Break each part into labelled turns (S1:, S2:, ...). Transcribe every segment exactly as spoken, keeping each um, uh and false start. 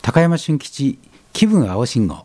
S1: 高山俊吉気分青信号。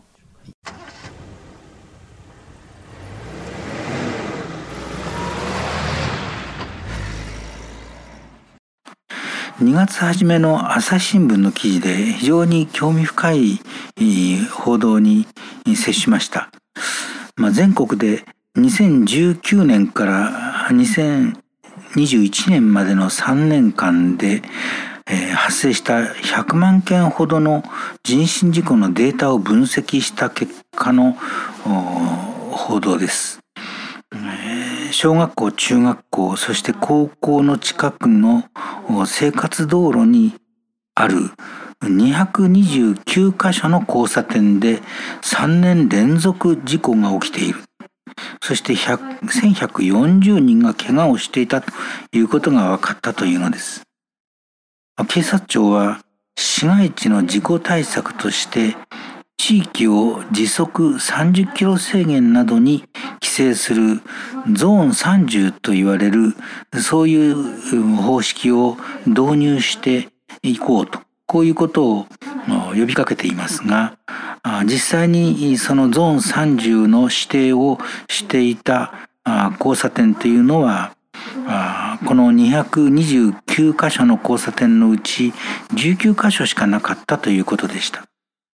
S2: にがつ初めの朝日新聞の記事で非常に興味深い報道に接しました。まあ、全国でにせんじゅうきゅうねんからにせんにじゅういちねんまでのさんねんかんで、えー、発生したひゃくまんけんほどの人身事故のデータを分析した結果の報道です。えー、小学校、中学校、そして高校の近くの生活道路にあるにひゃくにじゅうきゅうかしょの交差点でさんねん連続事故が起きている。そしてせんひゃくよんじゅうにんが怪我をしていたということが分かったというのです。警察庁は市街地の事故対策として地域を時速さんじゅっキロ制限などに規制するゾーンさんじゅうと言われるそういう方式を導入していこうと、こういうことを呼びかけていますが、実際にそのゾーンさんじゅうの指定をしていた交差点というのはこのにひゃくにじゅうきゅうかしょの交差点のうちじゅうきゅうかしょしかなかったということでした。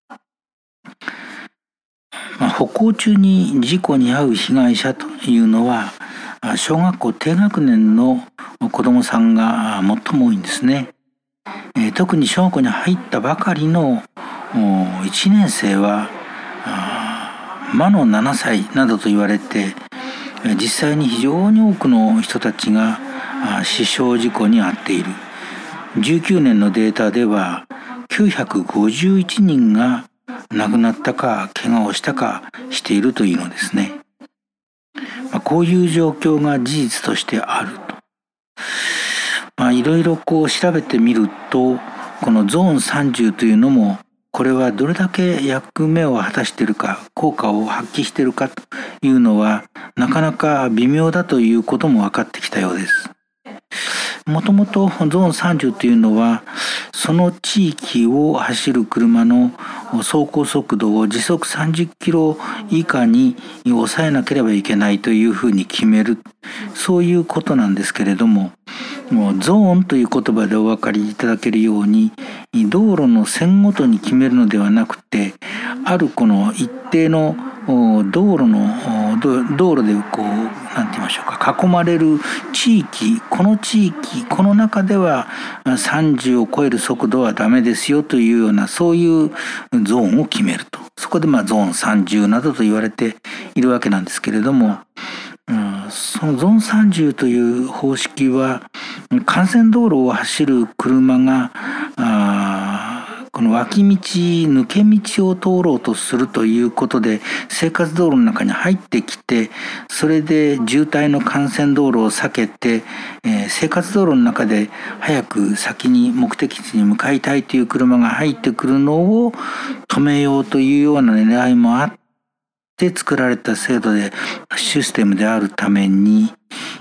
S2: まあ、歩行中に事故に遭う被害者というのは小学校低学年の子どもさんが最も多いんですね。えー、特に小学校に入ったばかりのいちねんせいは魔のななさいなどと言われて実際に非常に多くの人たちが死傷事故に遭っている。じゅうきゅうねんのデータではきゅうひゃくごじゅういちにんが亡くなったか怪我をしたかしているというのですね。まあ、こういう状況が事実としてあると。まあ、いろいろこう調べてみるとこのゾーンさんじゅうというのもこれはどれだけ役目を果たしているか効果を発揮しているかというのはなかなか微妙だということも分かってきたようです。もともとゾーンさんじゅうというのはその地域を走る車の走行速度を時速さんじゅっキロ以下に抑えなければいけないというふうに決める、そういうことなんですけれども、もうゾーンという言葉でお分かりいただけるように道路の線ごとに決めるのではなくて、あるこの一定の道路の道路でこうなんて言いましょうか、囲まれる地域、この地域この中ではさんじゅうを超える速度はダメですよというようなそういうゾーンを決めると。そこでまあゾーンさんじゅうなどと言われているわけなんですけれども、うん、そのゾーンさんじゅうという方式は幹線道路を走る車があこの脇道抜け道を通ろうとするということで生活道路の中に入ってきて、それで渋滞の幹線道路を避けて、えー、生活道路の中で早く先に目的地に向かいたいという車が入ってくるのを止めようというような狙いもあって作られた制度でシステムであるために、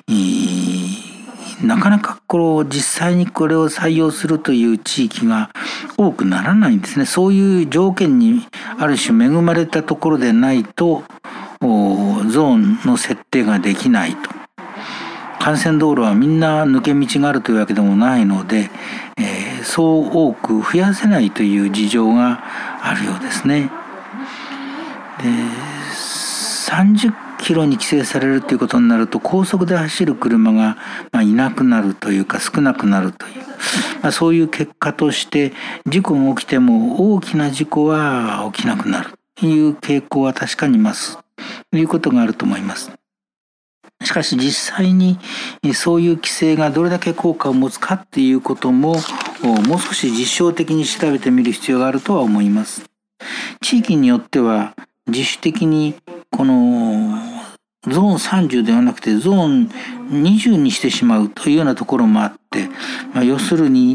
S2: なかなかこう実際にこれを採用するという地域が多くならないんですね。そういう条件にある種恵まれたところでないとゾーンの設定ができないと。幹線道路はみんな抜け道があるというわけでもないので、えー、そう多く増やせないという事情があるようですね。でさんじゅっキロに規制されるということになると高速で走る車がいなくなるというか少なくなるという、まあ、そういう結果として事故が起きても大きな事故は起きなくなるという傾向は確かに増すということがあると思います。しかし実際にそういう規制がどれだけ効果を持つかっていうことももう少し実証的に調べてみる必要があるとは思います。地域によっては自主的にこのゾーンさんじゅうではなくてゾーンにじゅうにしてしまうというようなところもあって、まあ、要するに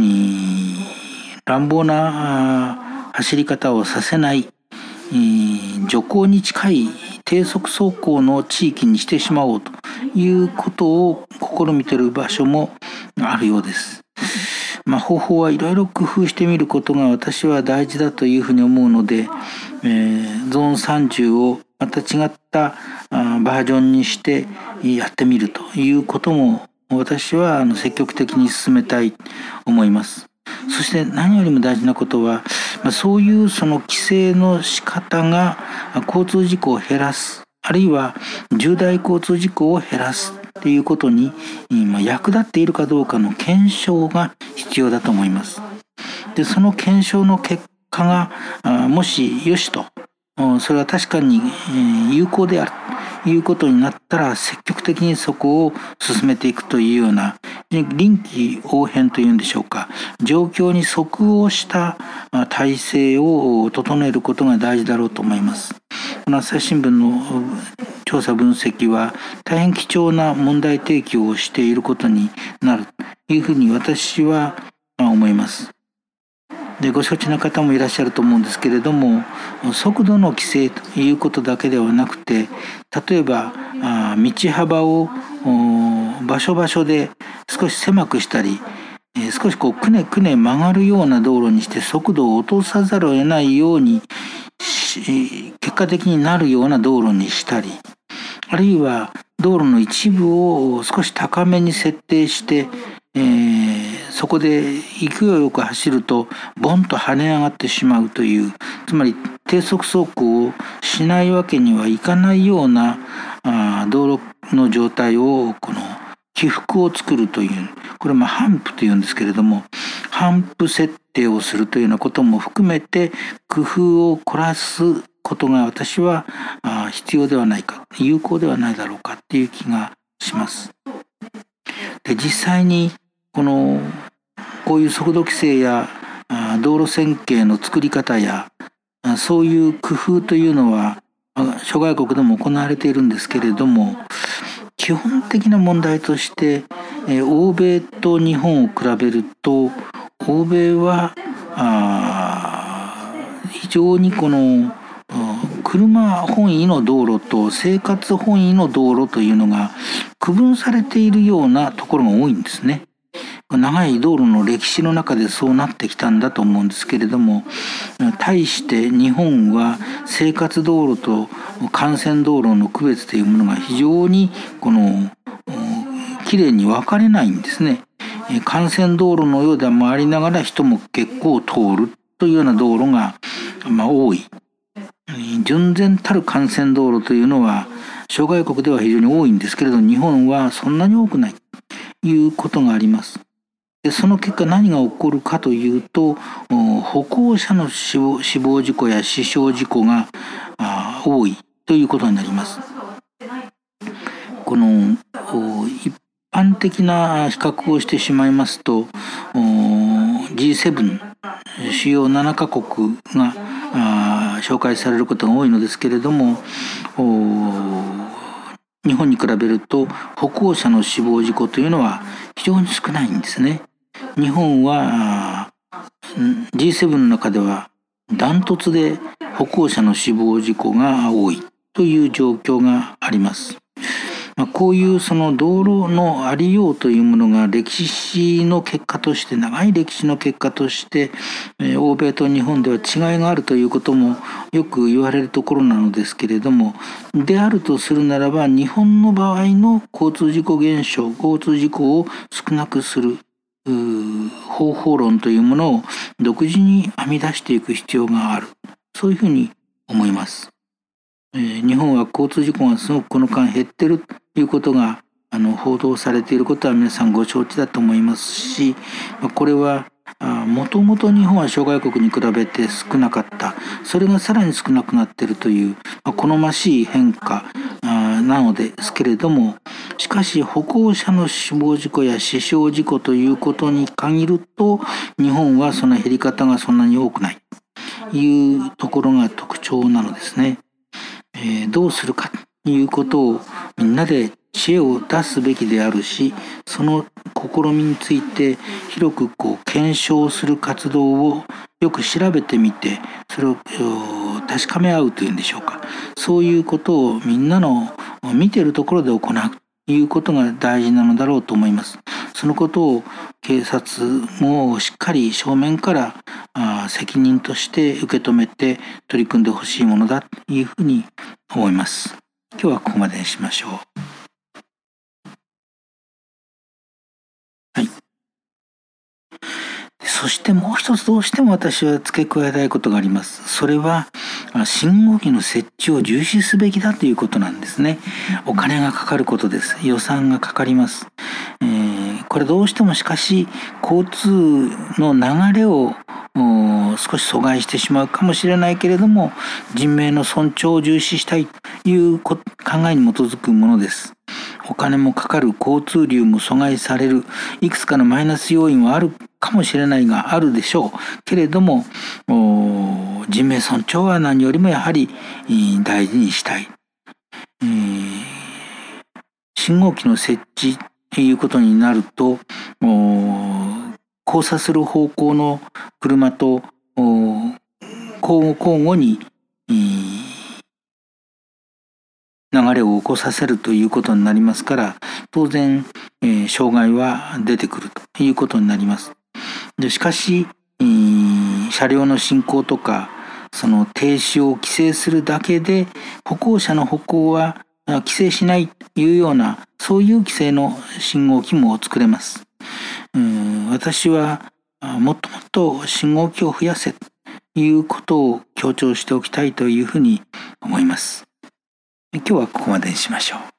S2: 乱暴な走り方をさせない徐行に近い低速走行の地域にしてしまおうということを試みている場所もあるようです。 まあ、方法はいろいろ工夫してみることが私は大事だというふうに思うので、えー、ゾーンさんじゅうをまた違ったあバージョンにしてやってみるということも私はあの積極的に進めたいと思います。そして何よりも大事なことは、まあ、そういうその規制の仕方が交通事故を減らす、あるいは重大交通事故を減らすということに役立っているかどうかの検証が必要だと思います。で、その検証の結果がもしよしと、それは確かに有効であるということになったら、積極的にそこを進めていくというような臨機応変というんでしょうか、状況に即応した体制を整えることが大事だろうと思います。この朝日新聞の調査分析は大変貴重な問題提起をしていることになるというふうに私は思います。で、ご承知の方もいらっしゃると思うんですけれども、速度の規制ということだけではなくて、例えば道幅を場所場所で少し狭くしたり、少しこうくねくね曲がるような道路にして速度を落とさざるを得ないように結果的になるような道路にしたり、あるいは道路の一部を少し高めに設定して、えー、そこで勢いよく走るとボンと跳ね上がってしまうという、つまり低速走行をしないわけにはいかないようなあ道路の状態をこの起伏を作るという、これまあハンプというんですけれども、ハンプ設定をするというようなことも含めて工夫を凝らすことが私は必要ではないか、有効ではないだろうかっていう気がします。で、実際にこのこういう速度規制や道路線形の作り方やそういう工夫というのは諸外国でも行われているんですけれども、基本的な問題として、えー、欧米と日本を比べると、欧米はあ非常にこの車本位の道路と生活本位の道路というのが区分されているようなところが多いんですね。長い道路の歴史の中でそうなってきたんだと思うんですけれども、対して日本は生活道路と幹線道路の区別というものが非常にこのきれいに分かれないんですね。幹線道路のようでもありながら人も結構通るというような道路が、まあ、多い。純然たる幹線道路というのは諸外国では非常に多いんですけれど、日本はそんなに多くないということがあります。で、その結果何が起こるかというと、歩行者の死亡、死亡事故や死傷事故が多いということになります。この一般的な比較をしてしまいますと、 ジーセブン 主要ななカ国が紹介されることが多いのですけれども、日本に比べると歩行者の死亡事故というのは非常に少ないんですね。日本は ジーセブン の中ではダントツで歩行者の死亡事故が多いという状況があります。こういうその道路のありようというものが歴史の結果として、長い歴史の結果として欧米と日本では違いがあるということもよく言われるところなのですけれども、であるとするならば、日本の場合の交通事故減少、交通事故を少なくする方法論というものを独自に編み出していく必要がある、そういうふうに思います。えー、日本は交通事故がすごくこの間減っているということがあの報道されていることは皆さんご承知だと思いますし、これはもともと日本は諸外国に比べて少なかった、それがさらに少なくなっているという、まあ、好ましい変化なのですけれども、しかし歩行者の死亡事故や死傷事故ということに限ると、日本はその減り方がそんなに多くないというところが特徴なのですね。えー、どうするかということをみんなで知恵を出すべきであるし、その試みについて広くこう検証する活動をよく調べてみて、それを確かめ合うというんでしょうか、そういうことをみんなの見ているところで行うということが大事なのだろうと思います。 そのことを警察もしっかり正面からあ責任として受け止めて取り組んでほしいものだというふうに思います。今日はここまでにしましょう。はい。そしてもう一つどうしても私は付け加えたいことがあります。それは信号機の設置を重視すべきだということなんですね。お金がかかることです。予算がかかります。えー、これどうしてもしかし交通の流れを少し阻害してしまうかもしれないけれども、人命の尊重を重視したいという考えに基づくものです。お金もかかる、交通流も阻害される、いくつかのマイナス要因はあるかもしれないがあるでしょうけれども、人命尊重は何よりもやはり大事にしたい。えー、信号機の設置ということになると、交差する方向の車と交互に流れを起こさせるということになりますから、当然、えー、障害は出てくるということになります。でしかし、えー、車両の進行とかその停止を規制するだけで歩行者の歩行は規制しないというような、そういう規制の信号機も作れます。うん、私はもっともっと信号機を増やせということを強調しておきたいというふうに思います。今日はここまでにしましょう。